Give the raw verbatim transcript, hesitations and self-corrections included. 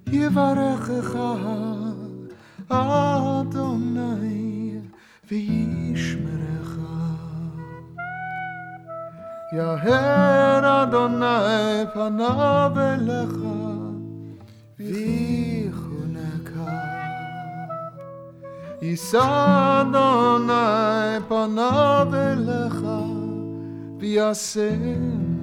יברכך אדוני וישמרך. יאר אדוני פניו אליך ויחונך. יישא אדוני פניו אליך וישם